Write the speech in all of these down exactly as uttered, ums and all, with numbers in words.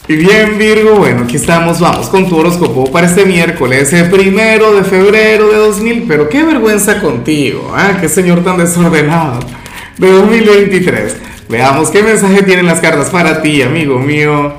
Y bien, Virgo, bueno, aquí estamos, vamos con tu horóscopo para este miércoles, el primero de febrero de dos mil, pero qué vergüenza contigo, ¿ah? Qué señor tan desordenado, de dos mil veintitrés. Veamos qué mensaje tienen las cartas para ti, amigo mío.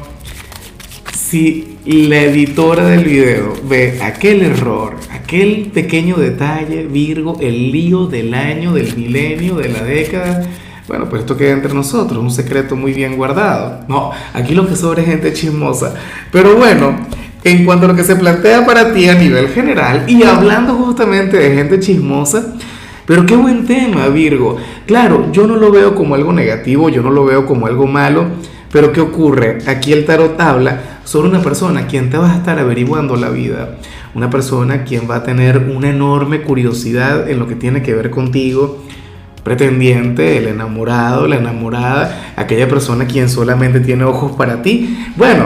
Si la editora del video ve aquel error, aquel pequeño detalle, Virgo, el lío del año, del milenio, de la década, bueno, pues esto queda entre nosotros, un secreto muy bien guardado. No, aquí lo que sobra es gente chismosa. Pero bueno, en cuanto a lo que se plantea para ti a nivel general, y hablando justamente de gente chismosa, pero qué buen tema, Virgo. Claro, yo no lo veo como algo negativo, yo no lo veo como algo malo, pero ¿qué ocurre? Aquí el tarot habla sobre una persona quien te va a estar averiguando la vida, una persona quien va a tener una enorme curiosidad en lo que tiene que ver contigo, pretendiente, el enamorado, la enamorada, aquella persona quien solamente tiene ojos para ti. Bueno,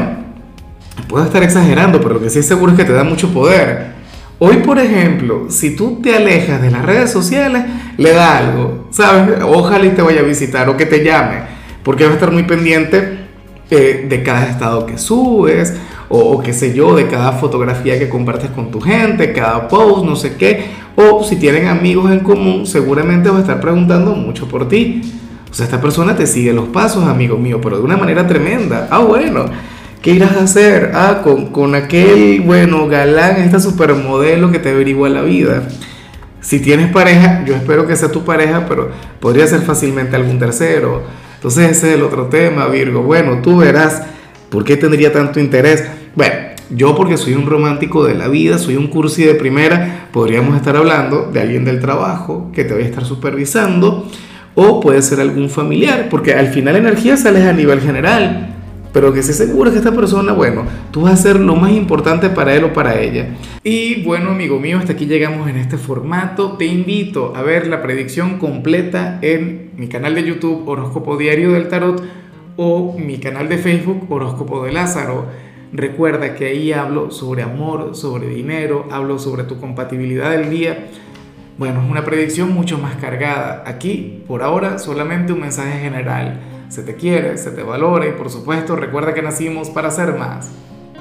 puedo estar exagerando, pero lo que sí es seguro es que te da mucho poder. Hoy, por ejemplo, si tú te alejas de las redes sociales, le da algo, ¿sabes? Ojalá y te vaya a visitar o que te llame, porque va a estar muy pendiente eh, de cada estado que subes, o, o qué sé yo, de cada fotografía que compartes con tu gente, cada post, no sé qué. O si tienen amigos en común, seguramente va a estar preguntando mucho por ti. O sea, esta persona te sigue los pasos, amigo mío, pero de una manera tremenda. Ah, bueno, ¿qué irás a hacer? Ah, con, con aquel, bueno, galán, esta supermodelo que te averigua la vida. Si tienes pareja, yo espero que sea tu pareja, pero podría ser fácilmente algún tercero. Entonces ese es el otro tema, Virgo. Bueno, tú verás por qué tendría tanto interés. Bueno, yo porque soy un romántico de la vida, soy un cursi de primera, podríamos estar hablando de alguien del trabajo que te voy a estar supervisando, o puede ser algún familiar, porque al final la energía sale a nivel general, pero que se seguro que esta persona, bueno, tú vas a ser lo más importante para él o para ella. Y bueno, amigo mío, hasta aquí llegamos en este formato. Te invito a ver la predicción completa en mi canal de YouTube Horóscopo Diario del Tarot o mi canal de Facebook Horóscopo de Lázaro. Recuerda que ahí hablo sobre amor, sobre dinero, hablo sobre tu compatibilidad del día. Bueno, es una predicción mucho más cargada. Aquí, por ahora, solamente un mensaje general. Se te quiere, se te valora y por supuesto, recuerda que nacimos para ser más.